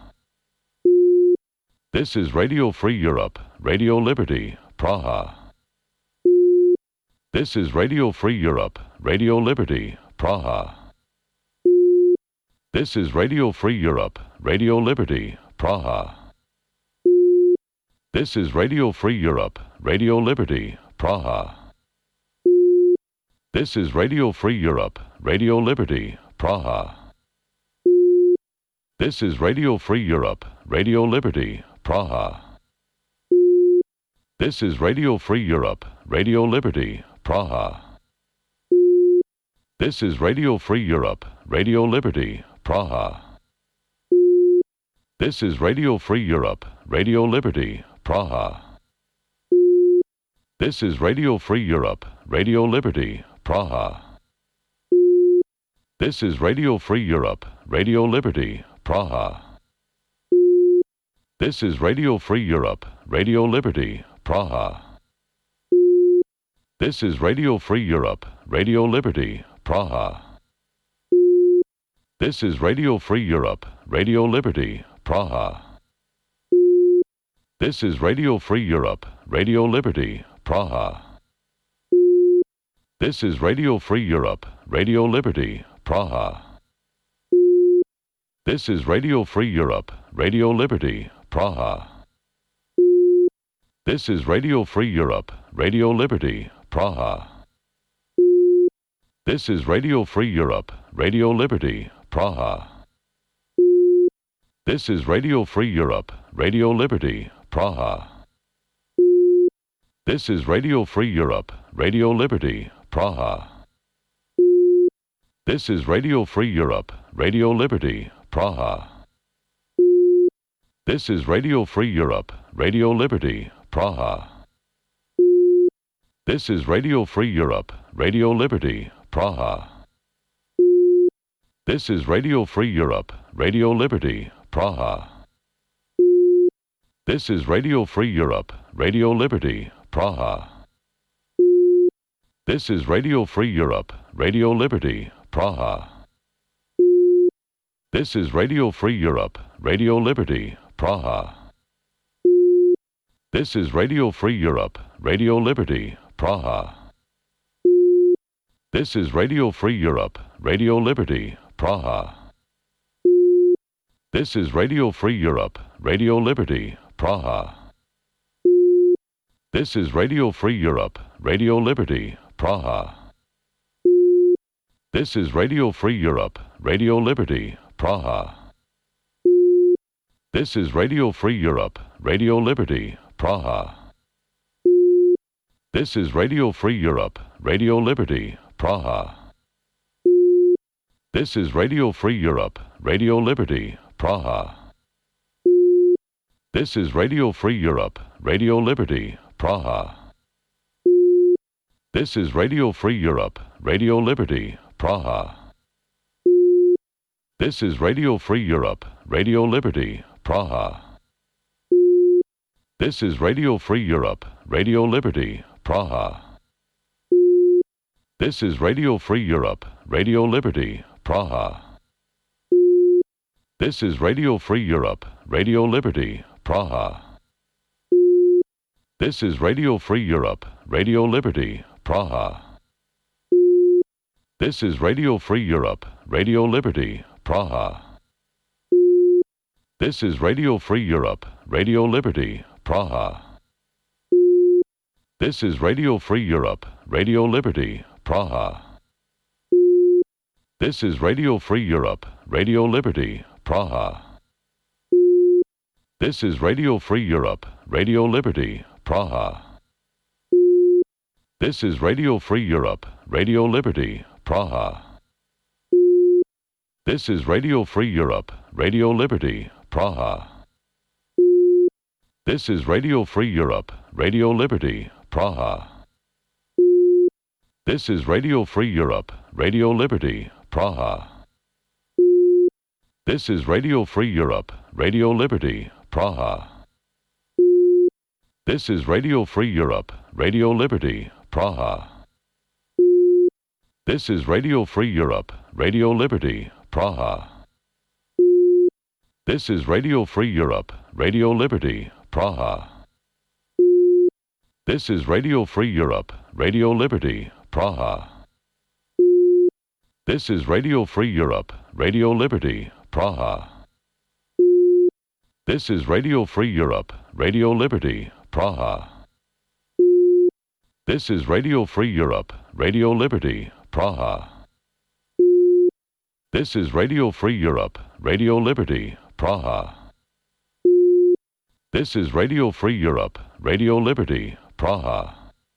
This is Radio Free Europe, Radio Liberty, Praha. This is Radio Free Europe, Radio Liberty, Praha. This is Radio Free Europe, Radio Liberty, Praha. This is Radio Free Europe, Radio Liberty, Praha. This is Radio Free Europe, Radio Liberty, Praha. This is Radio Free Europe, Radio Liberty, Praha. This is Radio Free Europe, Radio Liberty, Praha. This is Radio Free Europe, Radio Liberty, Praha. This is Radio Free Europe, Radio Liberty, Praha. This is Radio Free Europe, Radio Liberty, Praha. This is Radio Free Europe, Radio Liberty, Praha. This is Radio Free Europe, Radio Liberty, Praha. This is Radio Free Europe, Radio Liberty, Praha. This is Radio Free Europe, Radio Liberty, Praha. This is Radio Free Europe, Radio Liberty, Praha. This is Radio Free Europe, Radio Liberty, Praha. This is Radio Free Europe, Radio Liberty, Praha. This is Radio Free Europe, Radio Liberty, Praha. This is Radio Free Europe, Radio Liberty, Praha. This is Radio Free Europe, Radio Liberty, Praha. This is Radio Free Europe, Radio Liberty, Praha. This is Radio Free Europe, Radio Liberty, Praha. This is Radio Free Europe, Radio Liberty, Praha. This is Radio Free Europe, Radio Liberty, Praha. This is Radio Free Europe, Radio Liberty, Praha. This is Radio Free Europe, Radio Liberty, Praha. This is Radio Free Europe, Radio Liberty, Praha. This is Radio Free Europe, Radio Liberty, Praha. This is Radio Free Europe, Radio Liberty, Praha. This is Radio Free Europe, Radio Liberty, Praha. This is Radio Free Europe, Radio Liberty, Praha. This is Radio Free Europe, Radio Liberty, Praha. This is Radio Free Europe, Radio Liberty, Praha. This is Radio Free Europe, Radio Liberty, Praha. This is Radio Free Europe, Radio Liberty, Praha. This is Radio Free Europe, Radio Liberty, Praha. This is Radio Free Europe, Radio Liberty, Praha. This is Radio Free Europe, Radio Liberty, Praha. This is Radio Free Europe, Radio Liberty, Praha. This is Radio Free Europe, Radio Liberty, Praha. This is Radio Free Europe, Radio Liberty, Praha. This is Radio Free Europe, Radio Liberty, Praha. This is Radio Free Europe, Radio Liberty, Praha. This is Radio Free Europe, Radio Liberty, Praha. This is Radio Free Europe, Radio Liberty, Praha. This is Radio Free Europe, Radio Liberty, Praha. This is Radio Free Europe, Radio Liberty, Praha. This is Radio Free Europe, Radio Liberty, Praha. This is Radio Free Europe, Radio Liberty, Praha. This is Radio Free Europe, Radio Liberty, Praha. This is Radio Free Europe, Radio Liberty, Praha. This is Radio Free Europe, Radio Liberty, Praha. This is Radio Free Europe, Radio Liberty, Praha. This is Radio Free Europe, Radio Liberty, Praha. This is Radio Free Europe, Radio Liberty, Praha. This is Radio Free Europe, Radio Liberty, Praha. This is Radio Free Europe, Radio Liberty, Praha. This is Radio Free Europe, Radio Liberty, Praha. This is Radio Free Europe, Radio Liberty, Praha. This is Radio Free Europe, Radio Liberty, Praha. This is Radio Free Europe, Radio Liberty, Praha. This is Radio Free Europe, Radio Liberty, Praha.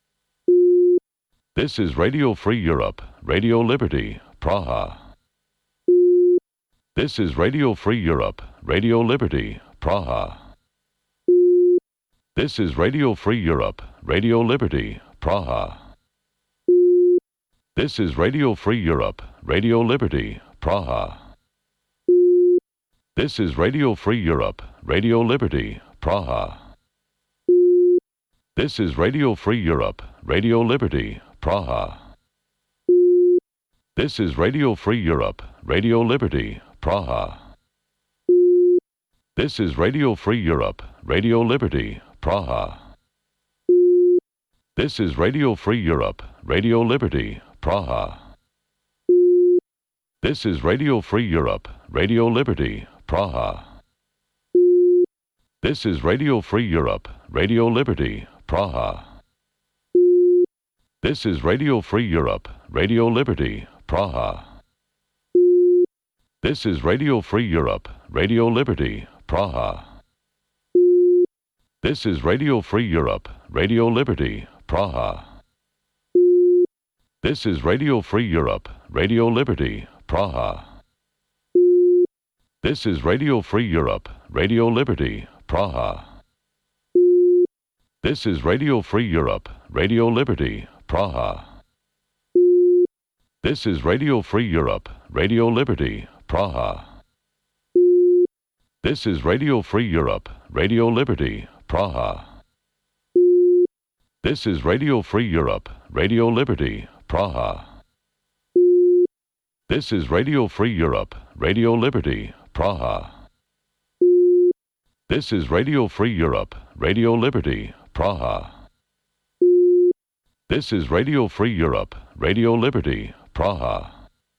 This is Radio Free Europe, Radio Liberty, Praha. This is Radio Free Europe, Radio Liberty, Praha. This is Radio Free Europe, Radio Liberty, Praha. This is Radio Free Europe, Radio Liberty, Praha. This is Radio Free Europe, Radio Liberty, Praha. This is Radio Free Europe, Radio Liberty, Praha. This is Radio Free Europe, Radio Liberty, Praha. This is Radio Free Europe, Radio Liberty, Praha. This is Radio Free Europe, Radio Liberty, Praha. This is Radio Free Europe, Radio Liberty, Praha. This is Radio Free Europe, Radio Liberty, Praha. This is Radio Free Europe, Radio Liberty, Praha. This is Radio Free Europe, Radio Liberty, Praha. This is Radio Free Europe, Radio Liberty, Praha. This is Radio Free Europe, Radio Liberty, Praha. This is Radio Free Europe, Radio Liberty, Praha. This is Radio Free Europe, Radio Liberty, Praha. This is Radio Free Europe, Radio Liberty, Praha. This is Radio Free Europe, Radio Liberty, Praha. This is Radio Free Europe, Radio Liberty, Praha. This is Radio Free Europe, Radio Liberty, Praha. This is Radio Free Europe, Radio Liberty, Praha. This is Radio Free Europe, Radio Liberty, Praha.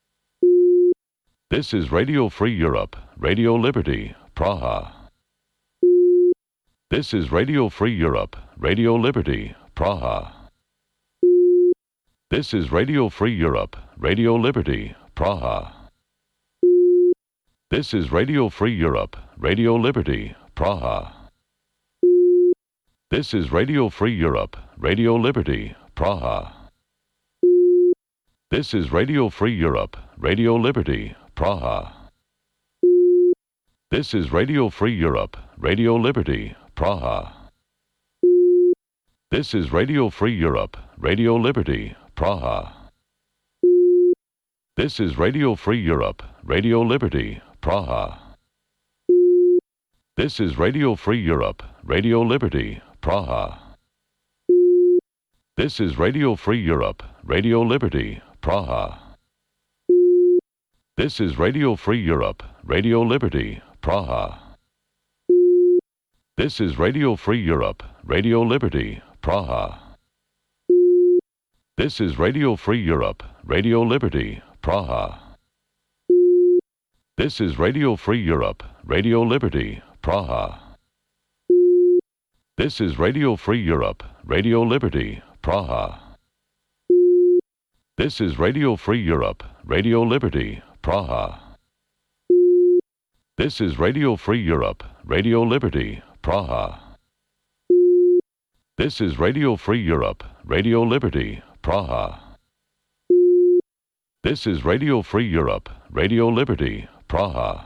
This is Radio Free Europe, Radio Liberty, Praha. This is Radio Free Europe, Radio Liberty, Praha. This is Radio Free Europe, Radio Liberty, Praha. This is Radio Free Europe, Radio Liberty, Praha. This is Radio Free Europe, Radio Liberty, Praha. This is Radio Free Europe, Radio Liberty, Praha. This is Radio Free Europe, Radio Liberty, Praha. This is Radio Free Europe, Radio Liberty, Praha. This is Radio Free Europe, Radio Liberty, Praha. This is Radio Free Europe, Radio Liberty, Praha. This is Radio Free Europe, Radio Liberty, Praha. This is Radio Free Europe, Radio Liberty, Praha. This is Radio Free Europe, Radio Liberty, Praha. This is Radio Free Europe, Radio Liberty, Praha. This is Radio Free Europe, Radio Liberty, Praha. This is Radio Free Europe, Radio Liberty, Praha. This is Radio Free Europe, Radio Liberty, Praha. This is Radio Free Europe, Radio Liberty, Praha. This is Radio Free Europe, Radio Liberty, Praha. This is Radio Free Europe, Radio Liberty, Praha.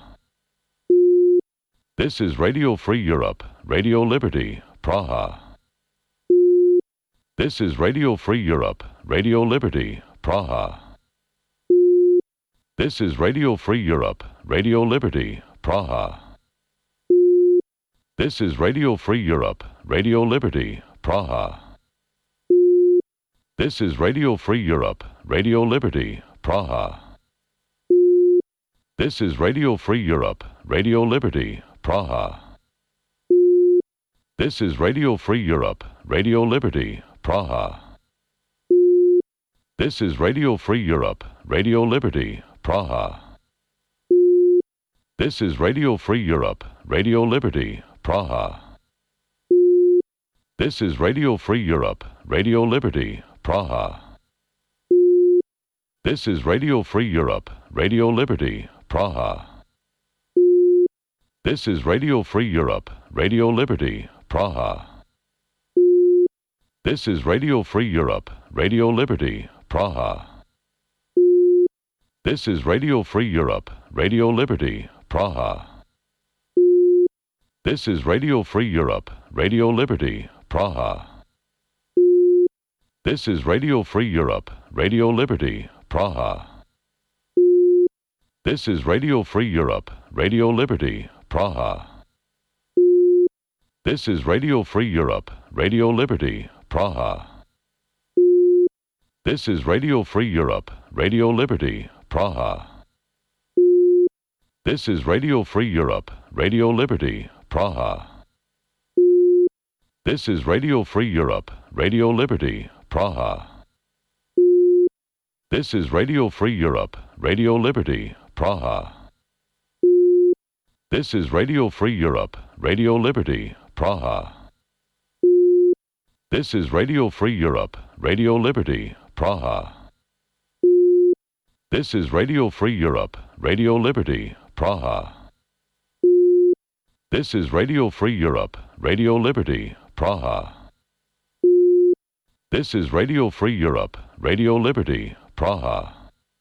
This is Radio Free Europe, Radio Liberty, Praha. This is Radio Free Europe, Radio Liberty, Praha. This is Radio Free Europe, Radio Liberty, Praha. This is Radio Free Europe, Radio Liberty, Praha. This is Radio Free Europe, Radio Liberty, Praha. This is Radio Free Europe, Radio Liberty, Praha. This is Radio Free Europe, Radio Liberty, Praha. This is Radio Free Europe, Radio Liberty, Praha. This is Radio Free Europe, Radio Liberty, Praha. This is Radio Free Europe, Radio Liberty, Praha. This is Radio Free Europe, Radio Liberty, Praha. This is Radio Free Europe, Radio Liberty, Praha. This is Radio Free Europe, Radio Liberty, Praha. This is Radio Free Europe, Radio Liberty, Praha. This is Radio Free Europe, Radio Liberty, Praha. This is Radio Free Europe, Radio Liberty, Praha. This is Radio Free Europe, Radio Liberty, Praha. This is Radio Free Europe, Radio Liberty, Praha. This is Radio Free Europe, Radio Liberty, Praha. This is Radio Free Europe, Radio Liberty, Praha. This is Radio Free Europe, Radio Liberty, Praha. This is Radio Free Europe, Radio Liberty, Praha. This is Radio Free Europe, Radio Liberty, Praha. This is Radio Free Europe, Radio Liberty, Praha. This is Radio Free Europe, Radio Liberty, Praha. This is Radio Free Europe, Radio Liberty, Praha. This is Radio Free Europe, Radio Liberty, Praha.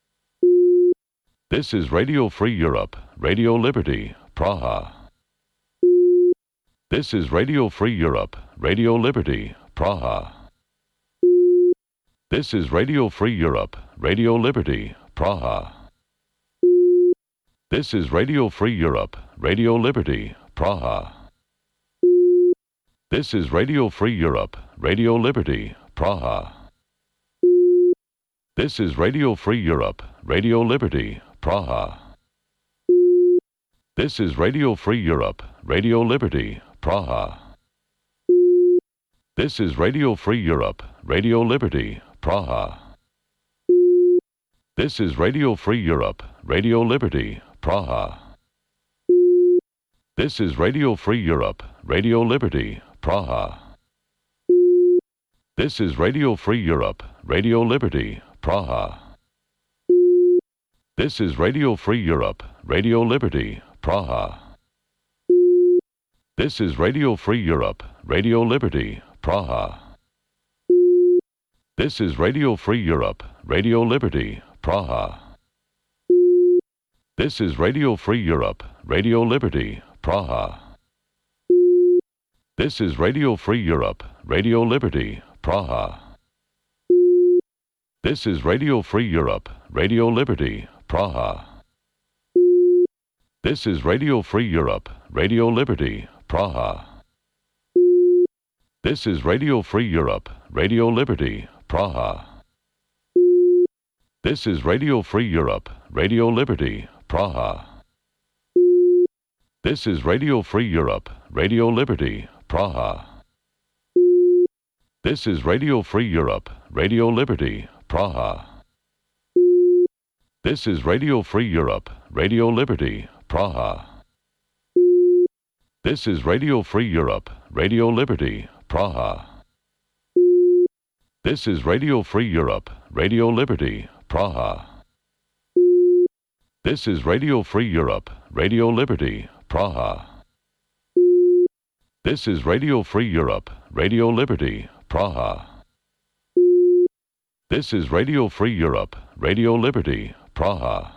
This is Radio Free Europe, Radio Liberty, Praha. This is Radio Free Europe, Radio Liberty, Praha. This is Radio Free Europe, Radio Liberty, Praha. This is Radio Free Europe, Radio Liberty, Praha. This is Radio Free Europe, Radio Liberty, Praha. This is Radio Free Europe, Radio Liberty, Praha. This is Radio Free Europe, Radio Liberty, Praha. This is Radio Free Europe, Radio Liberty, Praha. This is Radio Free Europe, Radio Liberty, Praha. This is Radio Free Europe, Radio Liberty, Praha. This is Radio Free Europe, Radio Liberty, Praha. This is Radio Free Europe, Radio Liberty, Praha. This is Radio Free Europe, Radio Liberty, Praha. This is Radio Free Europe, Radio Liberty, Praha. This is Radio Free Europe, Radio Liberty, Praha. This is Radio Free Europe, Radio Liberty, Praha. This is Radio Free Europe, Radio Liberty, Praha. This is Radio Free Europe, Radio Liberty, Praha. This is Radio Free Europe, Radio Liberty, Praha. This is Radio Free Europe, Radio Liberty, Praha. This is Radio Free Europe, Radio Liberty, Praha. This is Radio Free Europe, Radio Liberty, Praha. This is Radio Free Europe, Radio Liberty, Praha. This is Radio Free Europe, Radio Liberty, Praha. This is Radio Free Europe, Radio Liberty, Praha. This is Radio Free Europe, Radio Liberty, Praha. This is Radio Free Europe, Radio Liberty, Praha. This is Radio Free Europe, Radio Liberty, Praha.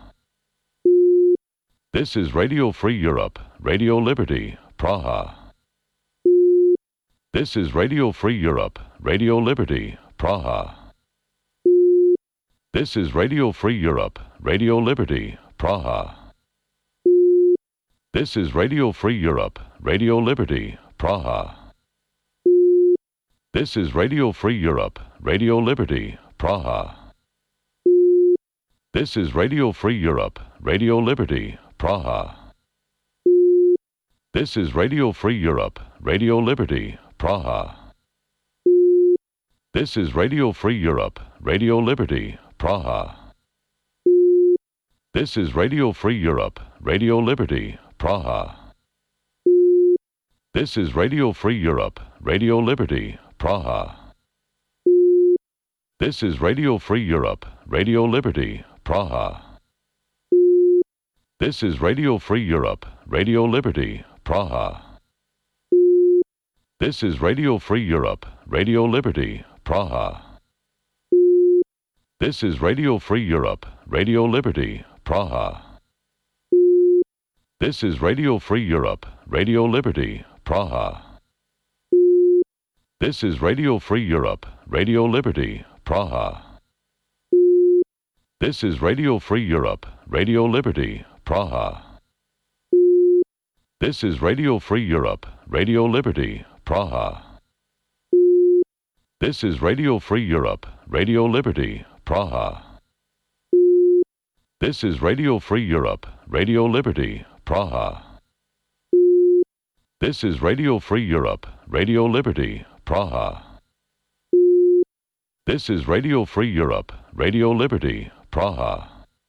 This is Radio Free Europe, Radio Liberty, Praha. This is Radio Free Europe, Radio Liberty, Praha. This is Radio Free Europe, Radio Liberty, Praha. This is Radio Free Europe, Radio Liberty, Praha. This is Radio Free Europe, Radio Liberty, Praha. This is Radio Free Europe, Radio Liberty, Praha. This is Radio Free Europe, Radio Liberty, Praha. This is Radio Free Europe, Radio Liberty, Praha. This is Radio Free Europe, Radio Liberty, Praha. This is Radio Free Europe, Radio Liberty, Praha. This is Radio Free Europe, Radio Liberty, Praha. This is Radio Free Europe, Radio Liberty, Praha. This is Radio Free Europe, Radio Liberty, Praha. This is Radio Free Europe, Radio Liberty, Praha. This is Radio Free Europe, Radio Liberty, Praha. This is Radio Free Europe, Radio Liberty, Praha. This is Radio Free Europe, Radio Liberty, Praha. This is Radio Free Europe, Radio Liberty, Praha. This is Radio Free Europe, Radio Liberty, Praha. This is Radio Free Europe, Radio Liberty, Praha. This is Radio Free Europe, Radio Liberty, Praha. This is Radio Free Europe, Radio Liberty, Praha.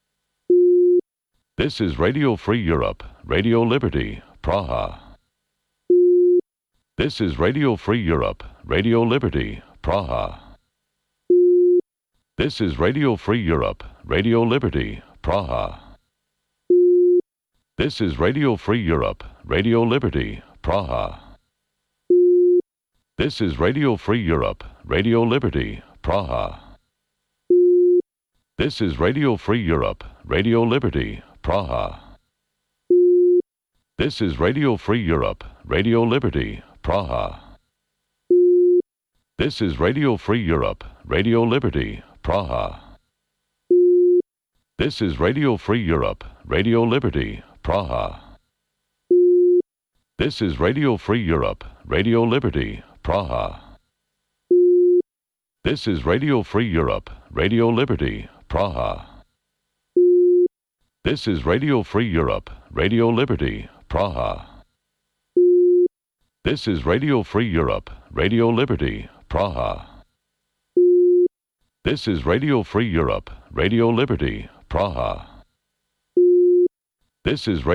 This is Radio Free Europe, Radio Liberty, Praha. This is Radio Free Europe, Radio Liberty, Praha. This is Radio Free Europe, Radio Liberty, Praha. This is Radio Free Europe, Radio Liberty, Praha. This is Radio Free Europe, Radio Liberty, Praha. This is Radio Free Europe, Radio Liberty, Praha. This is Radio Free Europe, Radio Liberty, Praha. This is Radio Free Europe, Radio Liberty, Praha. This is Radio Free Europe, Radio Liberty, Praha. This is Radio Free Europe, Radio Liberty, Praha. This is Radio Free Europe, Radio Liberty, Praha. This is Radio Free Europe, Radio Liberty, Praha. This is Radio Free Europe, Radio Liberty, Praha. This is Radio Free Europe, Radio Liberty, Praha. This is